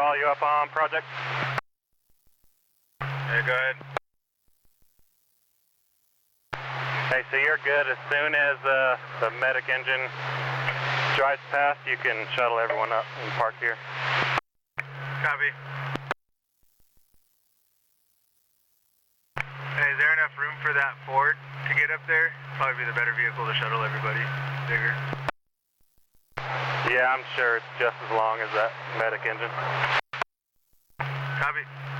all you up on project? Yeah, go ahead. Okay, so you're good. As soon as the medic engine drives past, you can shuttle everyone up and park here. Copy. Hey, is there enough room for that Ford to get up there? Probably be the better vehicle to shuttle everybody. Bigger. Yeah, I'm sure it's just as long as that medic engine. Copy.